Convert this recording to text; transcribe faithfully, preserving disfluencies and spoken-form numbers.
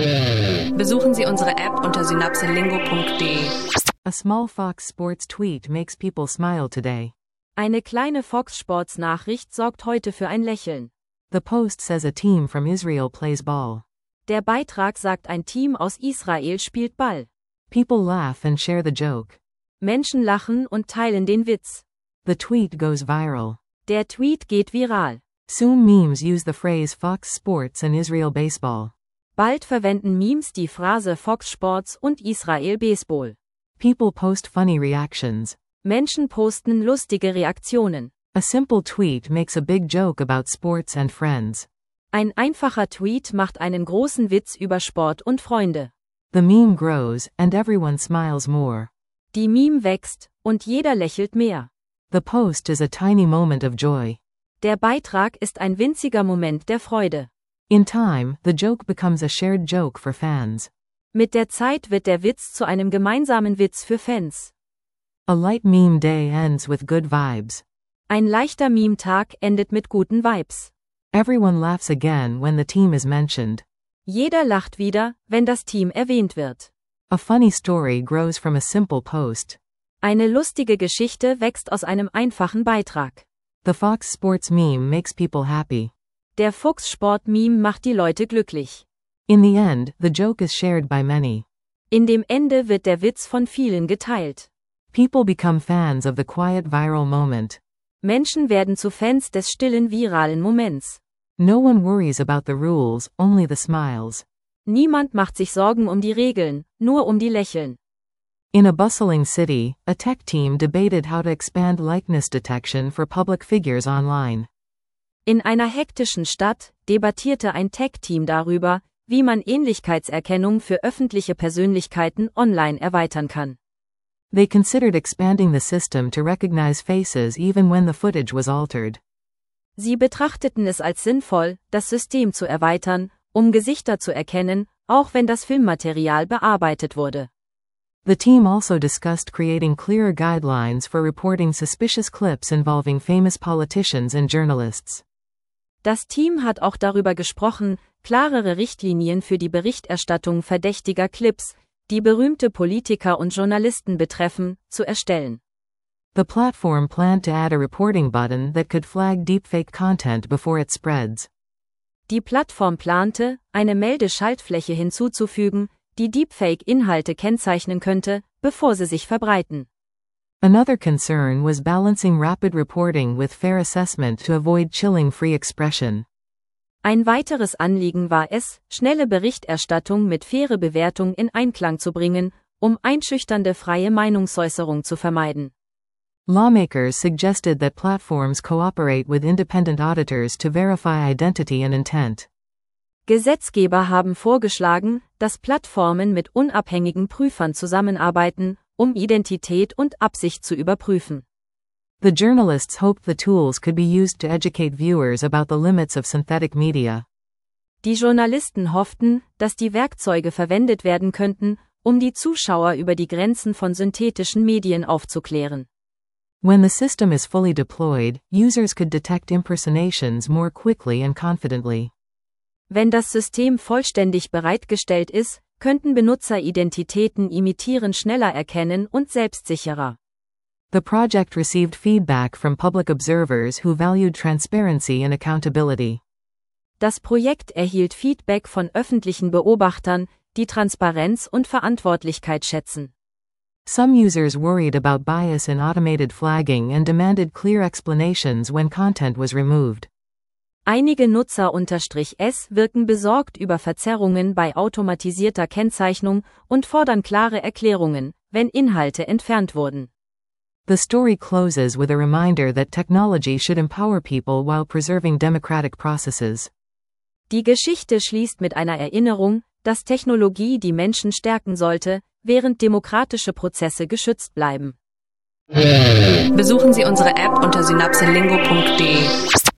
Besuchen Sie unsere App unter synapselingo punkt de. A small Fox Sports tweet makes people smile today. Eine kleine Fox Sports Nachricht sorgt heute für ein Lächeln. The post says a team from Israel plays ball. Der Beitrag sagt, ein Team aus Israel spielt Ball. People laugh and share the joke. Menschen lachen und teilen den Witz. The tweet goes viral. Der Tweet geht viral. Soon memes use the phrase Fox Sports and Israel baseball. Bald verwenden Memes die Phrase Fox Sports und Israel Baseball. People post funny reactions. Menschen posten lustige Reaktionen. A simple tweet makes a big joke about sports and friends. Ein einfacher Tweet macht einen großen Witz über Sport und Freunde. The meme grows, and everyone smiles more. Die Meme wächst, und jeder lächelt mehr. The post is a tiny moment of joy. Der Beitrag ist ein winziger Moment der Freude. In time, the joke becomes a shared joke for fans. Mit der Zeit wird der Witz zu einem gemeinsamen Witz für Fans. A light meme day ends with good vibes. Ein leichter Meme-Tag endet mit guten Vibes. Everyone laughs again when the team is mentioned. Jeder lacht wieder, wenn das Team erwähnt wird. A funny story grows from a simple post. Eine lustige Geschichte wächst aus einem einfachen Beitrag. The Fox Sports meme makes people happy. Der Fuchs-Sport-Meme macht die Leute glücklich. In the end, the joke is shared by many. In dem Ende wird der Witz von vielen geteilt. People become fans of the quiet viral moment. Menschen werden zu Fans des stillen viralen Moments. No one worries about the rules, only the smiles. Niemand macht sich Sorgen um die Regeln, nur um die Lächeln. In a bustling city, a tech team debated how to expand likeness detection for public figures online. In einer hektischen Stadt debattierte ein Tech-Team darüber, wie man Ähnlichkeitserkennung für öffentliche Persönlichkeiten online erweitern kann. They considered expanding the system to recognize faces even when the footage was altered. Sie betrachteten es als sinnvoll, das System zu erweitern, um Gesichter zu erkennen, auch wenn das Filmmaterial bearbeitet wurde. The team also discussed creating clearer guidelines for reporting suspicious clips involving famous politicians and journalists. Das Team hat auch darüber gesprochen, klarere Richtlinien für die Berichterstattung verdächtiger Clips, die berühmte Politiker und Journalisten betreffen, zu erstellen. The platform planned to add a reporting button that could flag deepfake content before it spreads. Die Plattform plante, eine Meldeschaltfläche hinzuzufügen, die Deepfake-Inhalte kennzeichnen könnte, bevor sie sich verbreiten. Another concern was balancing rapid reporting with fair assessment to avoid chilling free expression. Ein weiteres Anliegen war es, schnelle Berichterstattung mit faire Bewertung in Einklang zu bringen, um einschüchternde freie Meinungsäußerung zu vermeiden. Lawmakers suggested that platforms cooperate with independent auditors to verify identity and intent. Gesetzgeber haben vorgeschlagen, dass Plattformen mit unabhängigen Prüfern zusammenarbeiten, um Identität und Absicht zu überprüfen. The journalists hoped the tools could be used to educate viewers about the limits of synthetic media. Die Journalisten hofften, dass die Werkzeuge verwendet werden könnten, um die Zuschauer über die Grenzen von synthetischen Medien aufzuklären. When the system is fully deployed, users could detect impersonations more quickly and confidently. Wenn das System vollständig bereitgestellt ist, könnten Benutzer Identitäten imitieren schneller erkennen und selbstsicherer. The project received feedback from public observers who valued transparency and accountability. Das Projekt erhielt Feedback von öffentlichen Beobachtern, die Transparenz und Verantwortlichkeit schätzen. Some users worried about bias in automated flagging and demanded clear explanations when content was removed. Einige Nutzer S wirken besorgt über Verzerrungen bei automatisierter Kennzeichnung und fordern klare Erklärungen, wenn Inhalte entfernt wurden. The story closes with a reminder that technology should empower people while preserving democratic processes. Die Geschichte schließt mit einer Erinnerung, dass Technologie die Menschen stärken sollte, während demokratische Prozesse geschützt bleiben. Besuchen Sie unsere App unter synapselingo punkt de.